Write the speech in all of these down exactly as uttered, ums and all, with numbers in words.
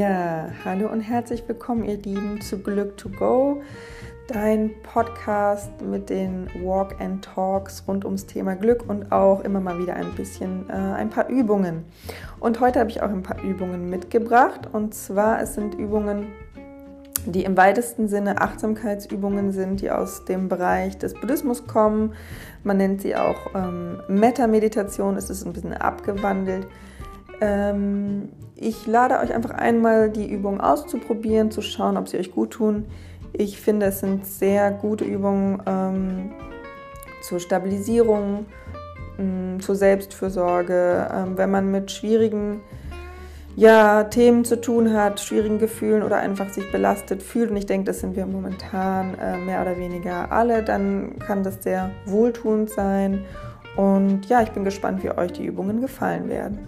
Ja, hallo und herzlich willkommen, ihr Lieben, zu Glück to Go, dein Podcast mit den Walk and Talks rund ums Thema Glück und auch immer mal wieder ein bisschen äh, ein paar Übungen. Und heute habe ich auch ein paar Übungen mitgebracht, und zwar es sind Übungen, die im weitesten Sinne Achtsamkeitsübungen sind, die aus dem Bereich des Buddhismus kommen. Man nennt sie auch ähm, Metta-Meditation, es ist ein bisschen abgewandelt. Ähm, ich lade euch einfach einmal die Übungen auszuprobieren, zu schauen, ob sie euch gut tun. Ich finde, es sind sehr gute Übungen ähm, zur Stabilisierung, ähm, zur Selbstfürsorge, ähm, wenn man mit schwierigen ja, Themen zu tun hat, schwierigen Gefühlen oder einfach sich belastet fühlt. Und ich denke, das sind wir momentan äh, mehr oder weniger alle. Dann kann das sehr wohltuend sein. Und ja, ich bin gespannt, wie euch die Übungen gefallen werden.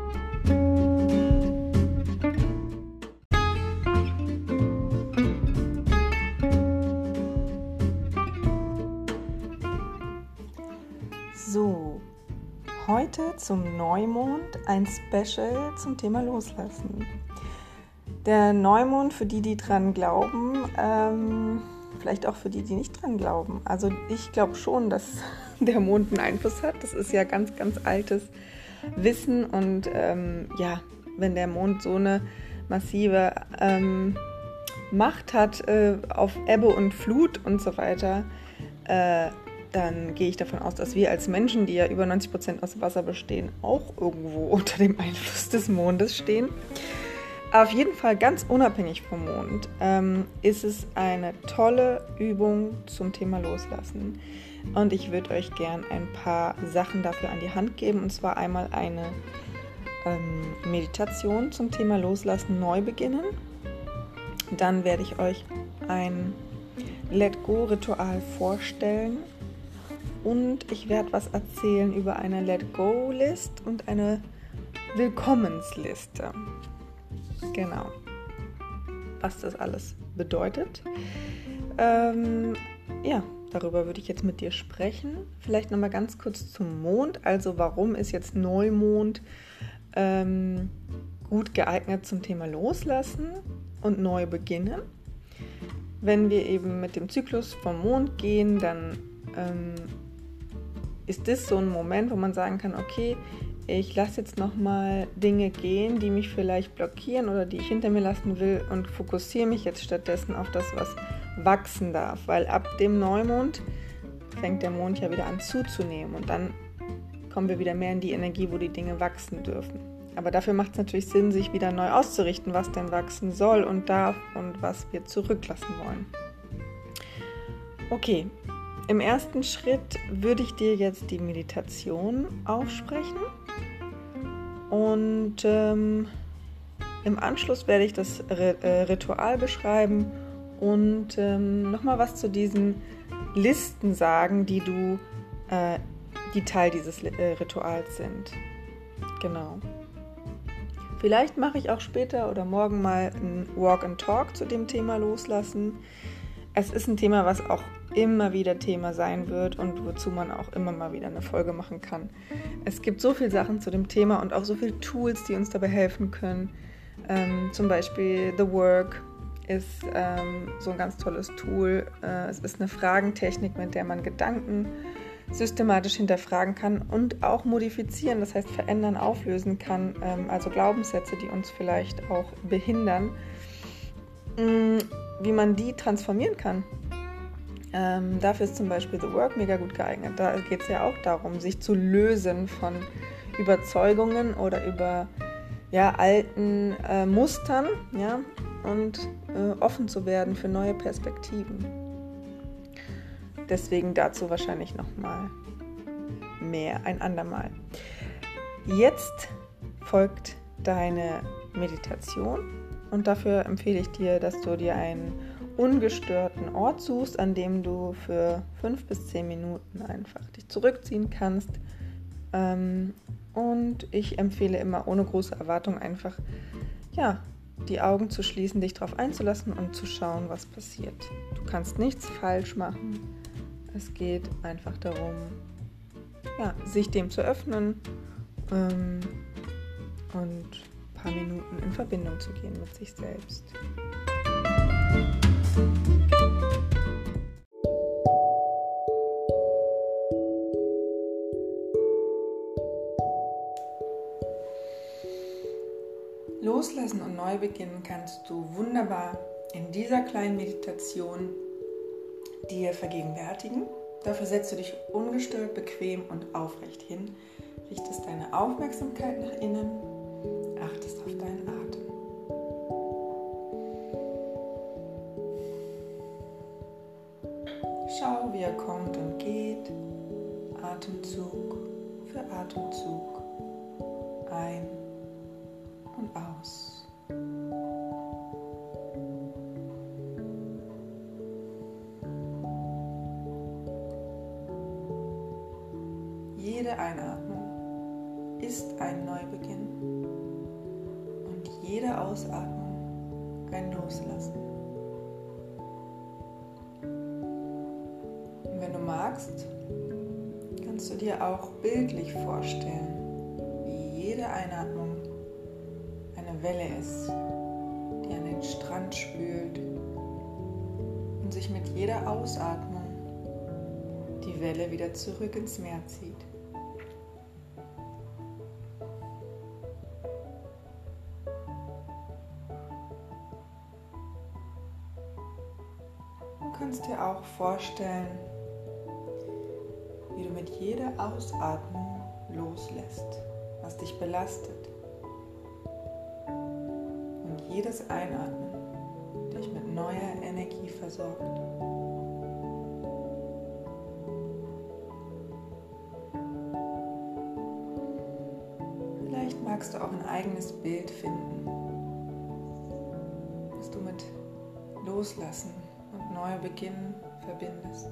So, heute zum Neumond ein Special zum Thema Loslassen. Der Neumond, für die, die dran glauben, ähm, vielleicht auch für die, die nicht dran glauben. Also ich glaube schon, dass der Mond einen Einfluss hat. Das ist ja ganz, ganz altes Wissen. Und ähm, ja, wenn der Mond so eine massive ähm, Macht hat äh, auf Ebbe und Flut und so weiter, äh, dann gehe ich davon aus, dass wir als Menschen, die ja über neunzig Prozent aus Wasser bestehen, auch irgendwo unter dem Einfluss des Mondes stehen. Auf jeden Fall ganz unabhängig vom Mond ähm, ist es eine tolle Übung zum Thema Loslassen. Und ich würde euch gern ein paar Sachen dafür an die Hand geben. Und zwar einmal eine ähm, Meditation zum Thema Loslassen, neu beginnen. Dann werde ich euch ein Let-Go-Ritual vorstellen. Und ich werde was erzählen über eine Let-Go-List und eine Willkommensliste. Genau. Was das alles bedeutet. Ähm, ja, darüber würde ich jetzt mit dir sprechen. Vielleicht nochmal ganz kurz zum Mond. Also warum ist jetzt Neumond ähm, gut geeignet zum Thema Loslassen und neu beginnen? Wenn wir eben mit dem Zyklus vom Mond gehen, dann ähm, ist das so ein Moment, wo man sagen kann, okay, ich lasse jetzt nochmal Dinge gehen, die mich vielleicht blockieren oder die ich hinter mir lassen will, und fokussiere mich jetzt stattdessen auf das, was wachsen darf. Weil ab dem Neumond fängt der Mond ja wieder an zuzunehmen, und dann kommen wir wieder mehr in die Energie, wo die Dinge wachsen dürfen. Aber dafür macht es natürlich Sinn, sich wieder neu auszurichten, was denn wachsen soll und darf und was wir zurücklassen wollen. Okay, im ersten Schritt würde ich dir jetzt die Meditation aufsprechen, und ähm, im Anschluss werde ich das Ritual beschreiben und ähm, nochmal was zu diesen Listen sagen, die du, äh, die Teil dieses Rituals sind. Genau. Vielleicht mache ich auch später oder morgen mal ein Walk and Talk zu dem Thema Loslassen. Es ist ein Thema, was auch immer wieder Thema sein wird und wozu man auch immer mal wieder eine Folge machen kann. Es gibt so viele Sachen zu dem Thema und auch so viele Tools, die uns dabei helfen können. Ähm, zum Beispiel The Work ist ähm, so ein ganz tolles Tool. Äh, es ist eine Fragentechnik, mit der man Gedanken systematisch hinterfragen kann und auch modifizieren, das heißt verändern, auflösen kann, ähm, also Glaubenssätze, die uns vielleicht auch behindern, mh, wie man die transformieren kann. Ähm, dafür ist zum Beispiel The Work mega gut geeignet. Da geht es ja auch darum, sich zu lösen von Überzeugungen oder über ja, alten äh, Mustern, ja, und äh, offen zu werden für neue Perspektiven. Deswegen dazu wahrscheinlich nochmal mehr, ein andermal. Jetzt folgt deine Meditation, und dafür empfehle ich dir, dass du dir einen ungestörten Ort suchst, an dem du für fünf bis zehn Minuten einfach dich zurückziehen kannst. Und ich empfehle immer ohne große Erwartung einfach, ja, die Augen zu schließen, dich darauf einzulassen und zu schauen, was passiert. Du kannst nichts falsch machen. Es geht einfach darum, ja, sich dem zu öffnen ähm, und paar Minuten in Verbindung zu gehen mit sich selbst. Loslassen und neu beginnen kannst du wunderbar in dieser kleinen Meditation dir vergegenwärtigen. Dafür setzt du dich ungestört, bequem und aufrecht hin, richtest deine Aufmerksamkeit nach innen, achtest auf deinen Atem. Schau, wie er kommt und geht, Atemzug für Atemzug, ein und aus. Jede Einatmung ist ein Neubeginn und jede Ausatmung ein Loslassen. Und wenn du magst, kannst du dir auch bildlich vorstellen, wie jede Einatmung eine Welle ist, die an den Strand spült und sich mit jeder Ausatmung die Welle wieder zurück ins Meer zieht. Du kannst dir auch vorstellen, wie du mit jeder Ausatmung loslässt, was dich belastet. Und jedes Einatmen dich mit neuer Energie versorgt. Vielleicht magst du auch ein eigenes Bild finden, das du mit Loslassen und Neubeginn verbindest.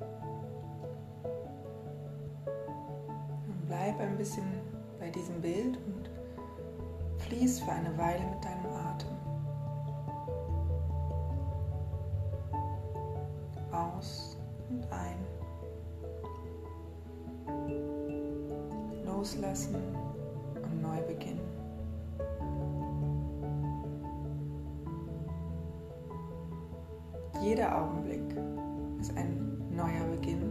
Und bleib ein bisschen bei diesem Bild und fließ für eine Weile mit deinem Atem. Aus und ein. Loslassen und neu beginnen. Jeder Augenblick ist ein neuer Beginn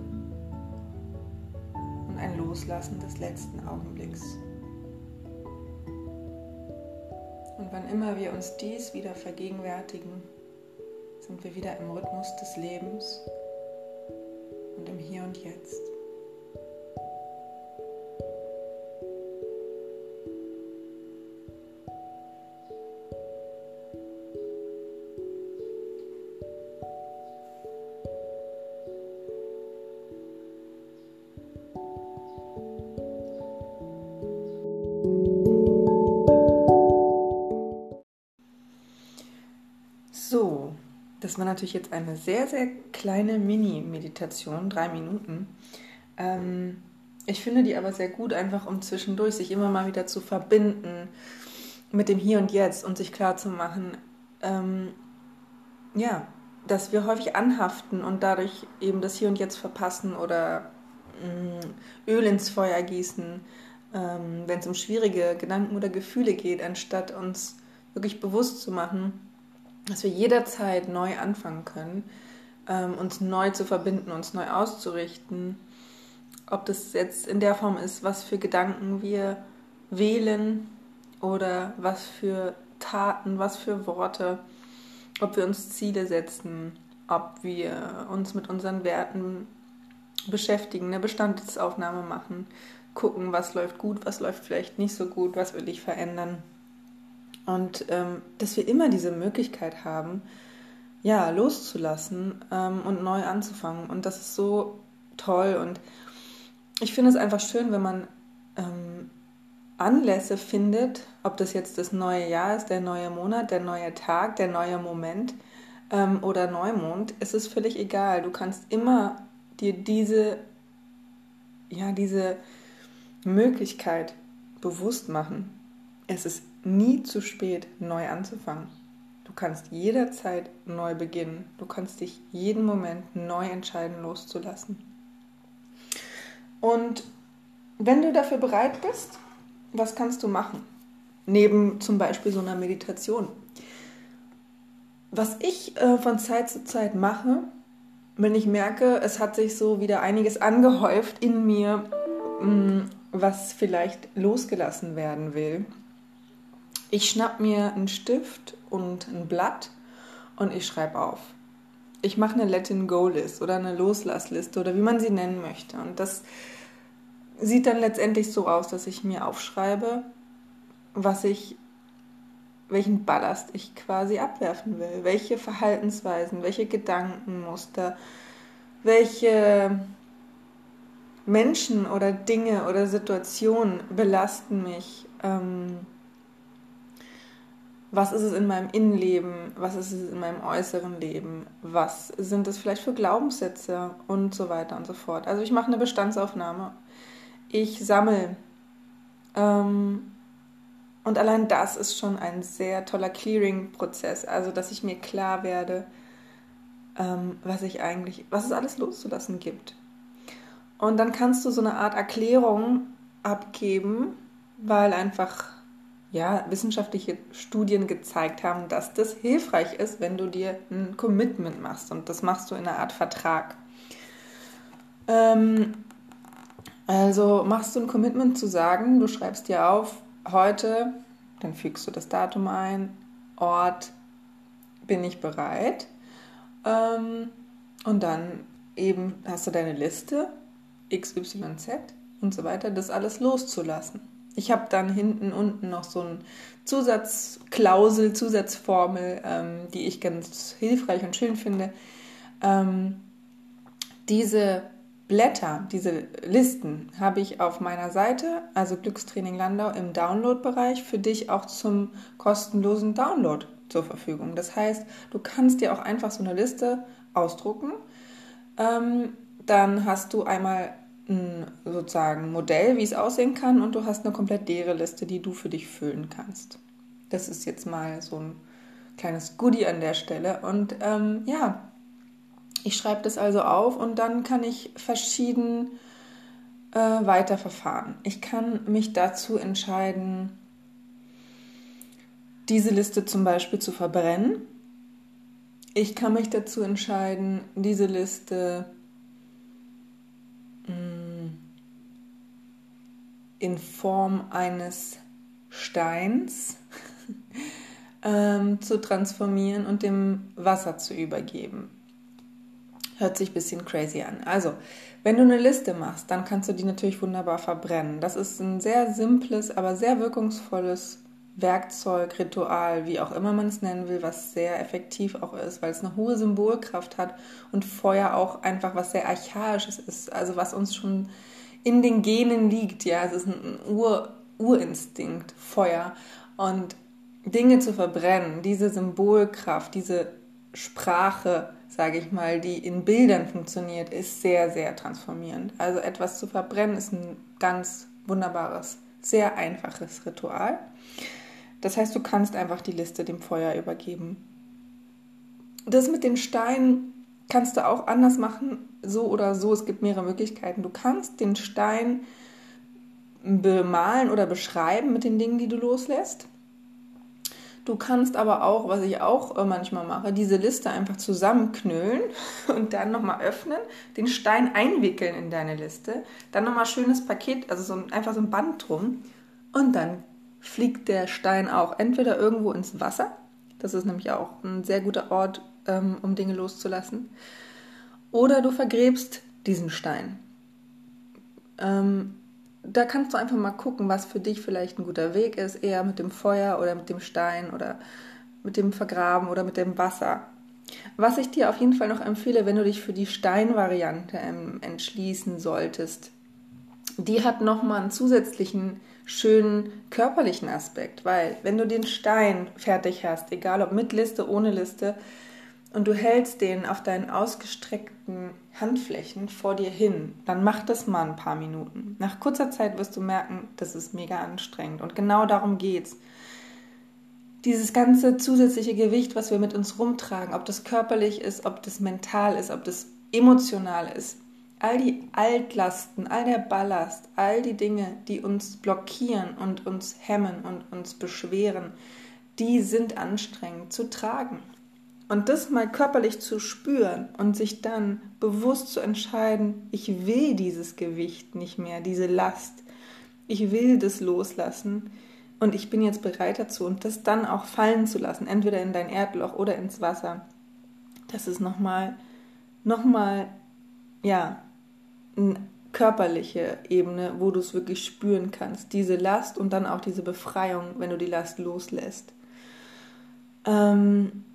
und ein Loslassen des letzten Augenblicks. Und wann immer wir uns dies wieder vergegenwärtigen, sind wir wieder im Rhythmus des Lebens und im Hier und Jetzt. So, das war natürlich jetzt eine sehr, sehr kleine Mini-Meditation, drei Minuten. Ähm, ich finde die aber sehr gut, einfach um zwischendurch sich immer mal wieder zu verbinden mit dem Hier und Jetzt und sich klarzumachen, ähm, ja, dass wir häufig anhaften und dadurch eben das Hier und Jetzt verpassen oder mh, Öl ins Feuer gießen, ähm, wenn es um schwierige Gedanken oder Gefühle geht, anstatt uns wirklich bewusst zu machen, dass wir jederzeit neu anfangen können, ähm, uns neu zu verbinden, uns neu auszurichten. Ob das jetzt in der Form ist, was für Gedanken wir wählen oder was für Taten, was für Worte, ob wir uns Ziele setzen, ob wir uns mit unseren Werten beschäftigen, eine Bestandsaufnahme machen, gucken, was läuft gut, was läuft vielleicht nicht so gut, was will ich verändern. Und ähm, dass wir immer diese Möglichkeit haben, ja, loszulassen ähm, und neu anzufangen. Und das ist so toll. Und ich finde es einfach schön, wenn man ähm, Anlässe findet, ob das jetzt das neue Jahr ist, der neue Monat, der neue Tag, der neue Moment ähm, oder Neumond. Es ist völlig egal. Du kannst immer dir diese, ja, diese Möglichkeit bewusst machen. Es ist nie zu spät, neu anzufangen. Du kannst jederzeit neu beginnen. Du kannst dich jeden Moment neu entscheiden, loszulassen. Und wenn du dafür bereit bist, was kannst du machen? neben zum Beispiel so einer Meditation. Was ich äh, von Zeit zu Zeit mache, wenn ich merke, es hat sich so wieder einiges angehäuft in mir, mh, was vielleicht losgelassen werden will. Ich schnapp mir einen Stift und ein Blatt und ich schreibe auf. Ich mache eine Let-in-Go-List oder eine Loslassliste oder wie man sie nennen möchte. Und das sieht dann letztendlich so aus, dass ich mir aufschreibe, was ich, welchen Ballast ich quasi abwerfen will, welche Verhaltensweisen, welche Gedankenmuster, welche Menschen oder Dinge oder Situationen belasten mich. Ähm, was ist es in meinem Innenleben, was ist es in meinem äußeren Leben, was sind es vielleicht für Glaubenssätze und so weiter und so fort. Also ich mache eine Bestandsaufnahme, ich sammle ähm, und allein das ist schon ein sehr toller Clearing-Prozess, also dass ich mir klar werde, ähm, was ich eigentlich, was es alles loszulassen gibt. Und dann kannst du so eine Art Erklärung abgeben, weil einfach ja, wissenschaftliche Studien gezeigt haben, dass das hilfreich ist, wenn du dir ein Commitment machst. Und das machst du in einer Art Vertrag. Ähm, also machst du ein Commitment zu sagen, du schreibst dir auf, heute, dann fügst du das Datum ein, Ort, bin ich bereit. Ähm, und dann eben hast du deine Liste, X Y Z und so weiter, das alles loszulassen. Ich habe dann hinten unten noch so eine Zusatzklausel, Zusatzformel, ähm, die ich ganz hilfreich und schön finde. Ähm, diese Blätter, diese Listen habe ich auf meiner Seite, also Glückstraining Landau im Download-Bereich, für dich auch zum kostenlosen Download zur Verfügung. Das heißt, du kannst dir auch einfach so eine Liste ausdrucken. Ähm, dann hast du einmal ein sozusagen Modell, wie es aussehen kann, und du hast eine komplett leere Liste, die du für dich füllen kannst. Das ist jetzt mal so ein kleines Goodie an der Stelle. Und ähm, ja, ich schreibe das also auf und dann kann ich verschieden äh, weiterverfahren. Ich kann mich dazu entscheiden, diese Liste zum Beispiel zu verbrennen. Ich kann mich dazu entscheiden, diese Liste in Form eines Steins ähm, zu transformieren und dem Wasser zu übergeben. Hört sich ein bisschen crazy an. Also, wenn du eine Liste machst, dann kannst du die natürlich wunderbar verbrennen. Das ist ein sehr simples, aber sehr wirkungsvolles Werkzeug, Ritual, wie auch immer man es nennen will, was sehr effektiv auch ist, weil es eine hohe Symbolkraft hat und Feuer auch einfach was sehr Archaisches ist, also was uns schon in den Genen liegt, ja, es ist ein Ur, Urinstinkt, Feuer, und Dinge zu verbrennen, diese Symbolkraft, diese Sprache, sage ich mal, die in Bildern funktioniert, ist sehr, sehr transformierend. Also etwas zu verbrennen ist ein ganz wunderbares, sehr einfaches Ritual. Das heißt, du kannst einfach die Liste dem Feuer übergeben. Das mit den Steinen kannst du auch anders machen, so oder so. Es gibt mehrere Möglichkeiten. Du kannst den Stein bemalen oder beschreiben mit den Dingen, die du loslässt. Du kannst aber auch, was ich auch manchmal mache, diese Liste einfach zusammenknüllen und dann nochmal öffnen, den Stein einwickeln in deine Liste, dann nochmal schönes Paket, also so ein, einfach so ein Band drum, und dann fliegt der Stein auch entweder irgendwo ins Wasser, das ist nämlich auch ein sehr guter Ort, ähm, um Dinge loszulassen, oder du vergräbst diesen Stein. Ähm, Da kannst du einfach mal gucken, was für dich vielleicht ein guter Weg ist, eher mit dem Feuer oder mit dem Stein oder mit dem Vergraben oder mit dem Wasser. Was ich dir auf jeden Fall noch empfehle, wenn du dich für die Steinvariante ähm, entschließen solltest, die hat nochmal einen zusätzlichen, schönen körperlichen Aspekt, weil wenn du den Stein fertig hast, egal ob mit Liste, ohne Liste, und du hältst den auf deinen ausgestreckten Handflächen vor dir hin, dann mach das mal ein paar Minuten. Nach kurzer Zeit wirst du merken, das ist mega anstrengend. Und genau darum geht's. Dieses ganze zusätzliche Gewicht, was wir mit uns rumtragen, ob das körperlich ist, ob das mental ist, ob das emotional ist, all die Altlasten, all der Ballast, all die Dinge, die uns blockieren und uns hemmen und uns beschweren, die sind anstrengend zu tragen. Und das mal körperlich zu spüren und sich dann bewusst zu entscheiden, ich will dieses Gewicht nicht mehr, diese Last, ich will das loslassen und ich bin jetzt bereit dazu und das dann auch fallen zu lassen, entweder in dein Erdloch oder ins Wasser. Das ist nochmal, nochmal, ja, eine körperliche Ebene, wo du es wirklich spüren kannst, diese Last und dann auch diese Befreiung, wenn du die Last loslässt. Ähm,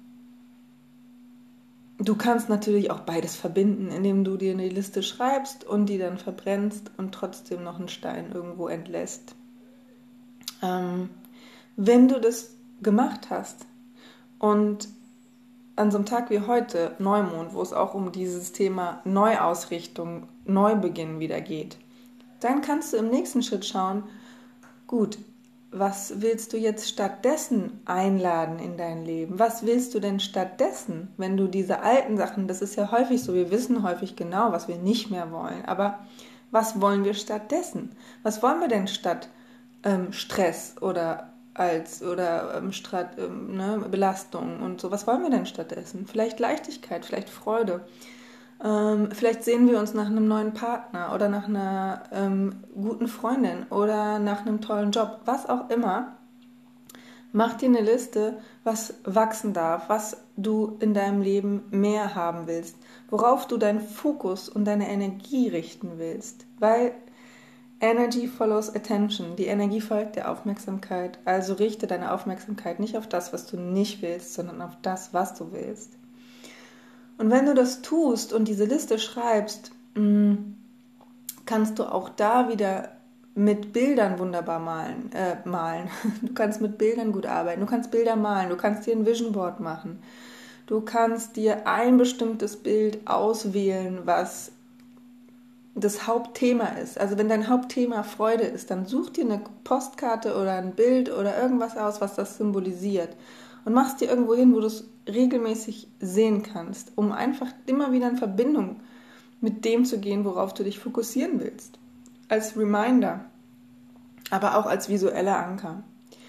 Du kannst natürlich auch beides verbinden, indem du dir eine Liste schreibst und die dann verbrennst und trotzdem noch einen Stein irgendwo entlässt. Ähm, wenn du das gemacht hast und an so einem Tag wie heute, Neumond, wo es auch um dieses Thema Neuausrichtung, Neubeginn wieder geht, dann kannst du im nächsten Schritt schauen, gut, was willst du jetzt stattdessen einladen in dein Leben? Was willst du denn stattdessen, wenn du diese alten Sachen, das ist ja häufig so, wir wissen häufig genau, was wir nicht mehr wollen, aber was wollen wir stattdessen? Was wollen wir denn statt ähm, Stress oder als oder ähm, Strat, ähm, ne, Belastung und so? Was wollen wir denn stattdessen? Vielleicht Leichtigkeit, vielleicht Freude. Ähm, vielleicht sehen wir uns nach einem neuen Partner oder nach einer ähm, guten Freundin oder nach einem tollen Job, was auch immer. Mach dir eine Liste, was wachsen darf, was du in deinem Leben mehr haben willst, worauf du deinen Fokus und deine Energie richten willst, weil Energy follows attention, die Energie folgt der Aufmerksamkeit, also richte deine Aufmerksamkeit nicht auf das, was du nicht willst, sondern auf das, was du willst. Und wenn du das tust und diese Liste schreibst, kannst du auch da wieder mit Bildern wunderbar malen. Äh, malen. Du kannst mit Bildern gut arbeiten, du kannst Bilder malen, du kannst dir ein Vision Board machen. Du kannst dir ein bestimmtes Bild auswählen, was das Hauptthema ist. Also wenn dein Hauptthema Freude ist, dann such dir eine Postkarte oder ein Bild oder irgendwas aus, was das symbolisiert. Und machst dir irgendwo hin, wo du es regelmäßig sehen kannst, um einfach immer wieder in Verbindung mit dem zu gehen, worauf du dich fokussieren willst. Als Reminder, aber auch als visueller Anker.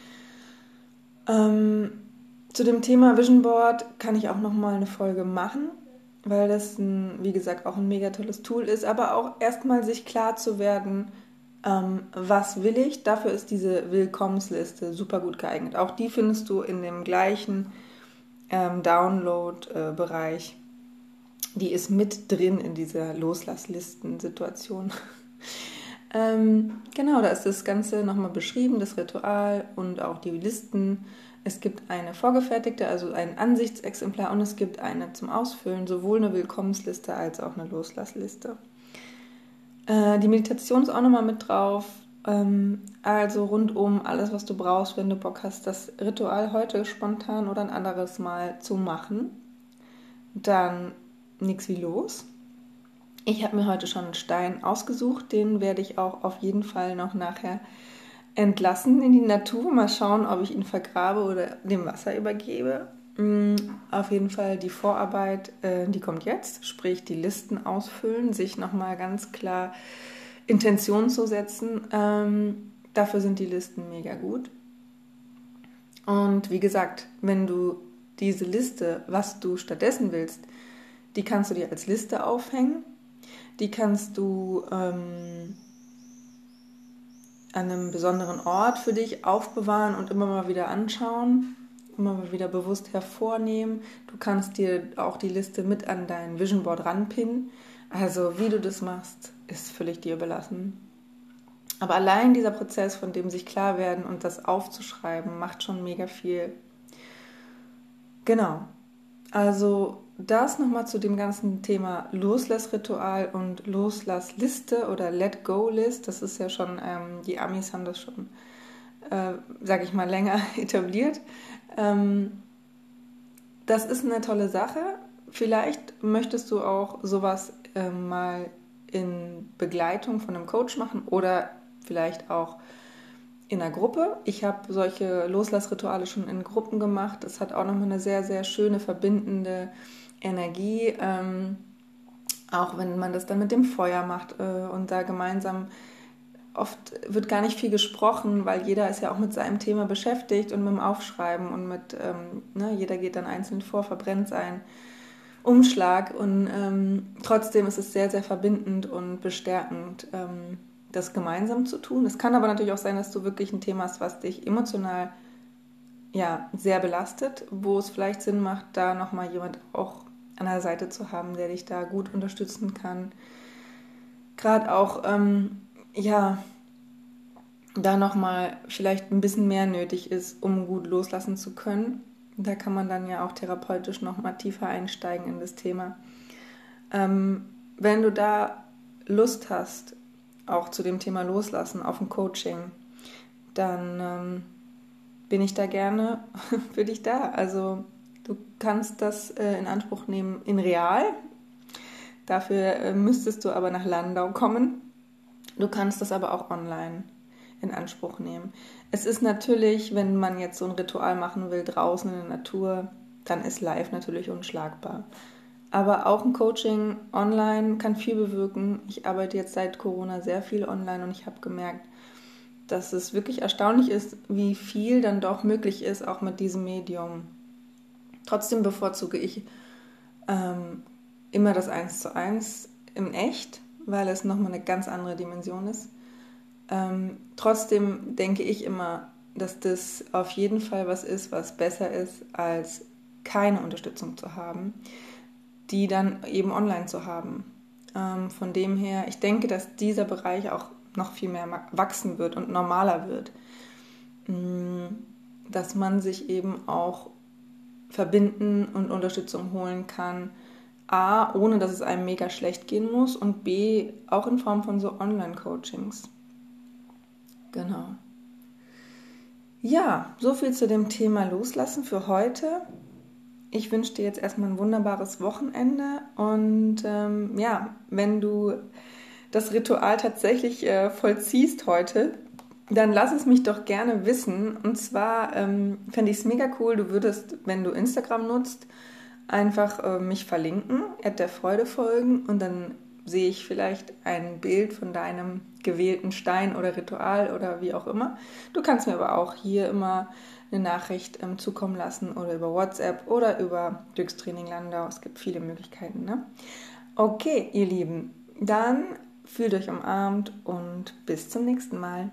Ähm, zu dem Thema Vision Board kann ich auch nochmal eine Folge machen, weil das, ein, wie gesagt, auch ein mega tolles Tool ist, aber auch erstmal sich klar zu werden, Ähm, was will ich? Dafür ist diese Willkommensliste super gut geeignet. Auch die findest du in dem gleichen ähm, Download-Bereich. Äh, die ist mit drin in dieser Loslasslisten-Situation. ähm, genau, da ist das Ganze nochmal beschrieben, das Ritual und auch die Listen. Es gibt eine vorgefertigte, also ein Ansichtsexemplar und es gibt eine zum Ausfüllen, sowohl eine Willkommensliste als auch eine Loslassliste. Die Meditation ist auch nochmal mit drauf, also rundum alles, was du brauchst, wenn du Bock hast, das Ritual heute spontan oder ein anderes Mal zu machen. Dann nix wie los. Ich habe mir heute schon einen Stein ausgesucht, den werde ich auch auf jeden Fall noch nachher entlassen in die Natur. Mal schauen, ob ich ihn vergrabe oder dem Wasser übergebe. Auf jeden Fall die Vorarbeit, äh, die kommt jetzt, sprich die Listen ausfüllen, sich nochmal ganz klar Intentionen zu setzen. Ähm, dafür sind die Listen mega gut. Und wie gesagt, wenn du diese Liste, was du stattdessen willst, die kannst du dir als Liste aufhängen, die kannst du ähm, an einem besonderen Ort für dich aufbewahren und immer mal wieder anschauen. Immer mal wieder bewusst hervornehmen. Du kannst dir auch die Liste mit an dein Vision Board ranpinnen. Also wie du das machst, ist völlig dir überlassen. Aber allein dieser Prozess, von dem sich klar werden und das aufzuschreiben, macht schon mega viel. Genau. Also das nochmal zu dem ganzen Thema Loslassritual und Loslassliste oder Let-Go-List. Das ist ja schon, ähm, die Amis haben das schon, äh, sag ich mal, länger etabliert. Das ist eine tolle Sache. Vielleicht möchtest du auch sowas äh, mal in Begleitung von einem Coach machen oder vielleicht auch in einer Gruppe. Ich habe solche Loslassrituale schon in Gruppen gemacht. Das hat auch nochmal eine sehr, sehr schöne, verbindende Energie. Ähm, Auch wenn man das dann mit dem Feuer macht äh, und da gemeinsam, oft wird gar nicht viel gesprochen, weil jeder ist ja auch mit seinem Thema beschäftigt und mit dem Aufschreiben und mit, ähm, ne, jeder geht dann einzeln vor, verbrennt seinen Umschlag und ähm, trotzdem ist es sehr, sehr verbindend und bestärkend, ähm, das gemeinsam zu tun. Es kann aber natürlich auch sein, dass du wirklich ein Thema hast, was dich emotional ja, sehr belastet, wo es vielleicht Sinn macht, da nochmal jemand auch an der Seite zu haben, der dich da gut unterstützen kann. Gerade auch, ähm, ja, da nochmal vielleicht ein bisschen mehr nötig ist, um gut loslassen zu können. Da kann man dann ja auch therapeutisch nochmal tiefer einsteigen in das Thema. Ähm, wenn du da Lust hast, auch zu dem Thema Loslassen auf ein Coaching, dann ähm, bin ich da gerne für dich da. Also du kannst das äh, in Anspruch nehmen in real. Dafür äh, müsstest du aber nach Landau kommen. Du kannst das aber auch online in Anspruch nehmen. Es ist natürlich, wenn man jetzt so ein Ritual machen will draußen in der Natur, dann ist live natürlich unschlagbar. Aber auch ein Coaching online kann viel bewirken. Ich arbeite jetzt seit Corona sehr viel online und ich habe gemerkt, dass es wirklich erstaunlich ist, wie viel dann doch möglich ist, auch mit diesem Medium. Trotzdem bevorzuge ich ähm, immer das Eins zu Eins im Echt, weil es nochmal eine ganz andere Dimension ist. Ähm, trotzdem denke ich immer, dass das auf jeden Fall was ist, was besser ist, als keine Unterstützung zu haben, die dann eben online zu haben. Ähm, von dem her, ich denke, dass dieser Bereich auch noch viel mehr wachsen wird und normaler wird. Dass man sich eben auch verbinden und Unterstützung holen kann. A, ohne dass es einem mega schlecht gehen muss und B, auch in Form von so Online-Coachings. Genau. Ja, so viel zu dem Thema Loslassen für heute. Ich wünsche dir jetzt erstmal ein wunderbares Wochenende und ähm, ja, wenn du das Ritual tatsächlich äh, vollziehst heute, dann lass es mich doch gerne wissen. Und zwar ähm, fände ich es mega cool, du würdest, wenn du Instagram nutzt, einfach äh, mich verlinken, at der Freude folgen und dann sehe ich vielleicht ein Bild von deinem gewählten Stein oder Ritual oder wie auch immer. Du kannst mir aber auch hier immer eine Nachricht ähm, zukommen lassen oder über WhatsApp oder über Glückstraining Landau. Es gibt viele Möglichkeiten, ne? Okay, ihr Lieben, dann fühlt euch umarmt und bis zum nächsten Mal.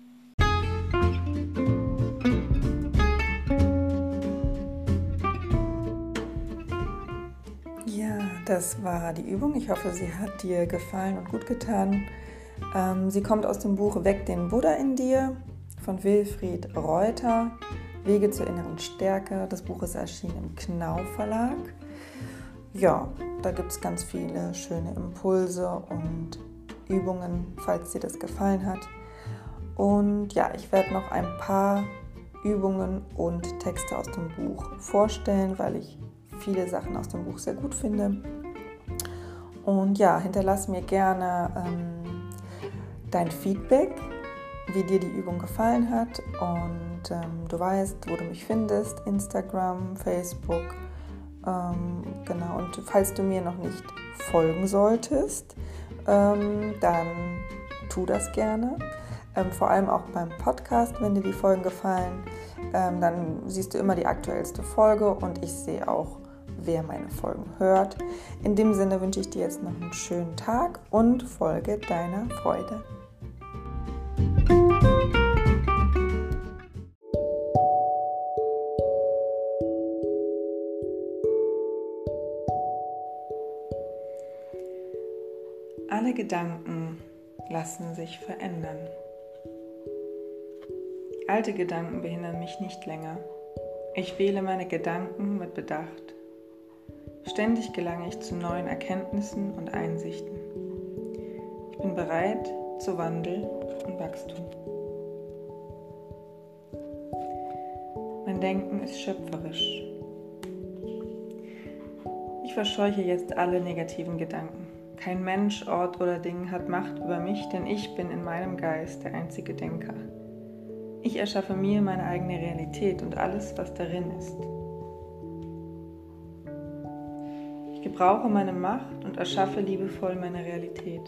Ja, das war die Übung. Ich hoffe, sie hat dir gefallen und gut getan. Ähm, sie kommt aus dem Buch Weck den Buddha in dir von Wilfried Reuter, Wege zur inneren Stärke. Das Buch ist erschienen im Knauf Verlag. Ja, da gibt es ganz viele schöne Impulse und Übungen, falls dir das gefallen hat. Und ja, ich werde noch ein paar Übungen und Texte aus dem Buch vorstellen, weil ich viele Sachen aus dem Buch sehr gut finde. Und ja, hinterlass mir gerne ähm, dein Feedback, wie dir die Übung gefallen hat. Und ähm, du weißt, wo du mich findest, Instagram, Facebook. Ähm, genau, und falls du mir noch nicht folgen solltest, ähm, dann tu das gerne. Ähm, vor allem auch beim Podcast, wenn dir die Folgen gefallen. Ähm, dann siehst du immer die aktuellste Folge und ich sehe auch, wer meine Folgen hört. In dem Sinne wünsche ich dir jetzt noch einen schönen Tag und folge deiner Freude. Alle Gedanken lassen sich verändern. Alte Gedanken behindern mich nicht länger. Ich wähle meine Gedanken mit Bedacht. Ständig gelange ich zu neuen Erkenntnissen und Einsichten. Ich bin bereit zu Wandel und Wachstum. Mein Denken ist schöpferisch. Ich verscheuche jetzt alle negativen Gedanken. Kein Mensch, Ort oder Ding hat Macht über mich, denn ich bin in meinem Geist der einzige Denker. Ich erschaffe mir meine eigene Realität und alles, was darin ist. Ich gebrauche meine Macht und erschaffe liebevoll meine Realität.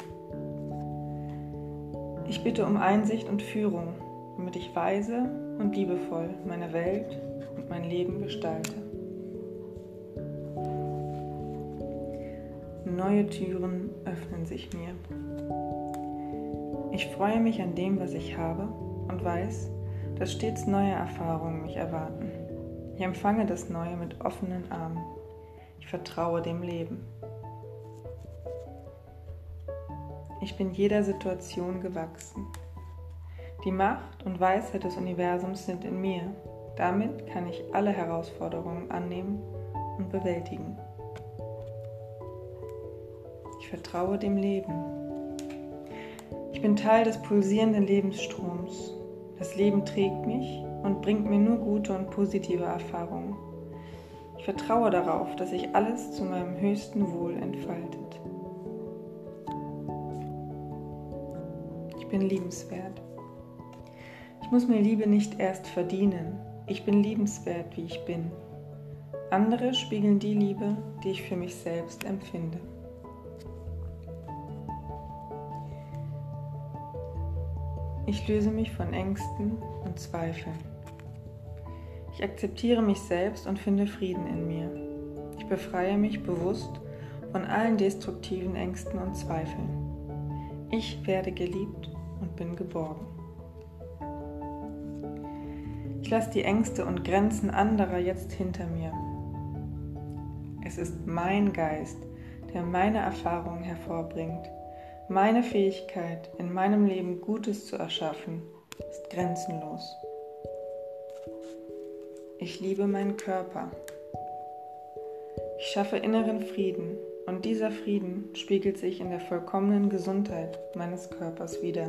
Ich bitte um Einsicht und Führung, damit ich weise und liebevoll meine Welt und mein Leben gestalte. Neue Türen öffnen sich mir. Ich freue mich an dem, was ich habe und weiß, dass stets neue Erfahrungen mich erwarten. Ich empfange das Neue mit offenen Armen. Ich vertraue dem Leben. Ich bin jeder Situation gewachsen. Die Macht und Weisheit des Universums sind in mir. Damit kann ich alle Herausforderungen annehmen und bewältigen. Ich vertraue dem Leben. Ich bin Teil des pulsierenden Lebensstroms. Das Leben trägt mich und bringt mir nur gute und positive Erfahrungen. Ich vertraue darauf, dass sich alles zu meinem höchsten Wohl entfaltet. Ich bin liebenswert. Ich muss mir Liebe nicht erst verdienen. Ich bin liebenswert, wie ich bin. Andere spiegeln die Liebe, die ich für mich selbst empfinde. Ich löse mich von Ängsten und Zweifeln. Ich akzeptiere mich selbst und finde Frieden in mir. Ich befreie mich bewusst von allen destruktiven Ängsten und Zweifeln. Ich werde geliebt und bin geborgen. Ich lasse die Ängste und Grenzen anderer jetzt hinter mir. Es ist mein Geist, der meine Erfahrungen hervorbringt. Meine Fähigkeit, in meinem Leben Gutes zu erschaffen, ist grenzenlos. Ich liebe meinen Körper. Ich schaffe inneren Frieden und dieser Frieden spiegelt sich in der vollkommenen Gesundheit meines Körpers wider.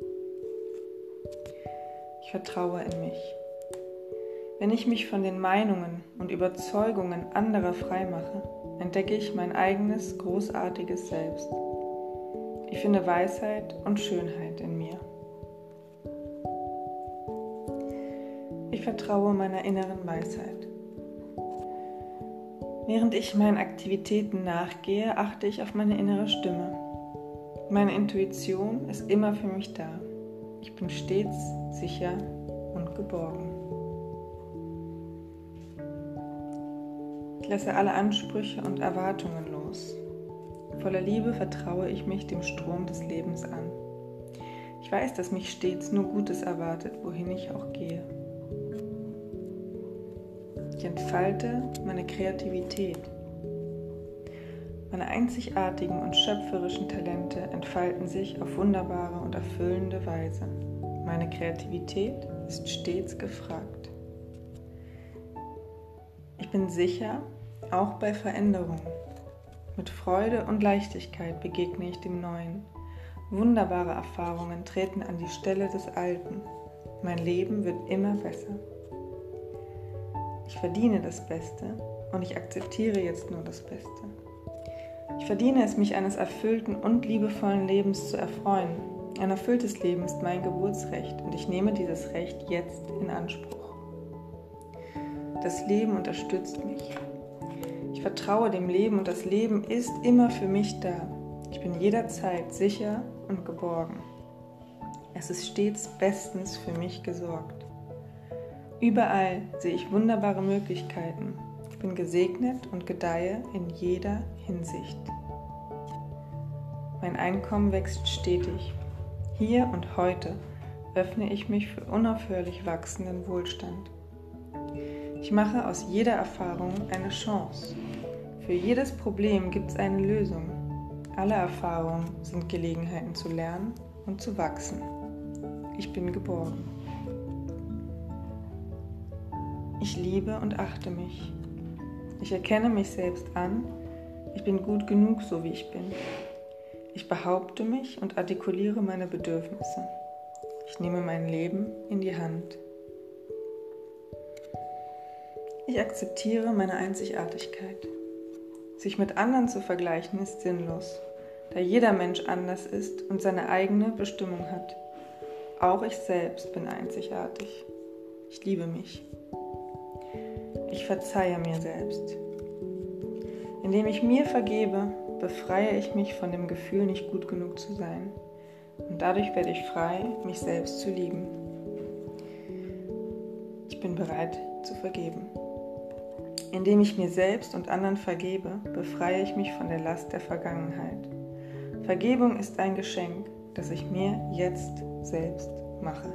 Ich vertraue in mich. Wenn ich mich von den Meinungen und Überzeugungen anderer freimache, entdecke ich mein eigenes, großartiges Selbst. Ich finde Weisheit und Schönheit in mir. Ich vertraue meiner inneren Weisheit. Während ich meinen Aktivitäten nachgehe, achte ich auf meine innere Stimme. Meine Intuition ist immer für mich da. Ich bin stets sicher und geborgen. Ich lasse alle Ansprüche und Erwartungen los. Voller Liebe vertraue ich mich dem Strom des Lebens an. Ich weiß, dass mich stets nur Gutes erwartet, wohin ich auch gehe. Ich entfalte meine Kreativität. Meine einzigartigen und schöpferischen Talente entfalten sich auf wunderbare und erfüllende Weise. Meine Kreativität ist stets gefragt. Ich bin sicher, auch bei Veränderungen. Mit Freude und Leichtigkeit begegne ich dem Neuen. Wunderbare Erfahrungen treten an die Stelle des Alten. Mein Leben wird immer besser. Ich verdiene das Beste und ich akzeptiere jetzt nur das Beste. Ich verdiene es, mich eines erfüllten und liebevollen Lebens zu erfreuen. Ein erfülltes Leben ist mein Geburtsrecht und ich nehme dieses Recht jetzt in Anspruch. Das Leben unterstützt mich. Ich vertraue dem Leben und das Leben ist immer für mich da. Ich bin jederzeit sicher und geborgen. Es ist stets bestens für mich gesorgt. Überall sehe ich wunderbare Möglichkeiten. Ich bin gesegnet und gedeihe in jeder Hinsicht. Mein Einkommen wächst stetig. Hier und heute öffne ich mich für unaufhörlich wachsenden Wohlstand. Ich mache aus jeder Erfahrung eine Chance. Für jedes Problem gibt es eine Lösung. Alle Erfahrungen sind Gelegenheiten zu lernen und zu wachsen. Ich bin geborgen. Ich liebe und achte mich. Ich erkenne mich selbst an. Ich bin gut genug, so wie ich bin. Ich behaupte mich und artikuliere meine Bedürfnisse. Ich nehme mein Leben in die Hand. Ich akzeptiere meine Einzigartigkeit. Sich mit anderen zu vergleichen ist sinnlos, da jeder Mensch anders ist und seine eigene Bestimmung hat. Auch ich selbst bin einzigartig. Ich liebe mich. Ich verzeihe mir selbst. Indem ich mir vergebe, befreie ich mich von dem Gefühl, nicht gut genug zu sein. Und dadurch werde ich frei, mich selbst zu lieben. Ich bin bereit zu vergeben. Indem ich mir selbst und anderen vergebe, befreie ich mich von der Last der Vergangenheit. Vergebung ist ein Geschenk, das ich mir jetzt selbst mache.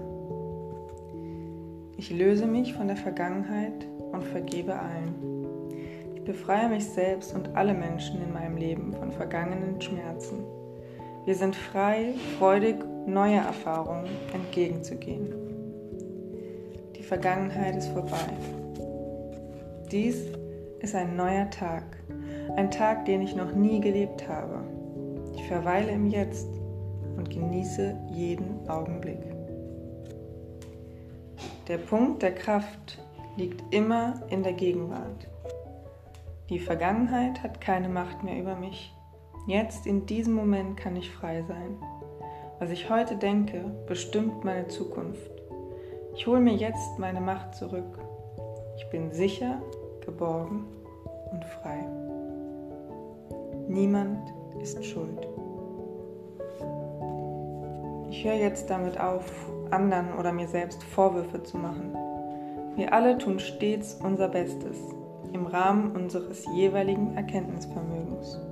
Ich löse mich von der Vergangenheit und vergebe allen. Ich befreie mich selbst und alle Menschen in meinem Leben von vergangenen Schmerzen. Wir sind frei, freudig, neue Erfahrungen entgegenzugehen. Die Vergangenheit ist vorbei. Dies ist ein neuer Tag, ein Tag, den ich noch nie gelebt habe. Ich verweile im Jetzt und genieße jeden Augenblick. Der Punkt der Kraft liegt immer in der Gegenwart. Die Vergangenheit hat keine Macht mehr über mich. Jetzt, in diesem Moment, kann ich frei sein. Was ich heute denke, bestimmt meine Zukunft. Ich hole mir jetzt meine Macht zurück. Ich bin sicher, geborgen und frei. Niemand ist schuld. Ich höre jetzt damit auf, anderen oder mir selbst Vorwürfe zu machen. Wir alle tun stets unser Bestes, im Rahmen unseres jeweiligen Erkenntnisvermögens.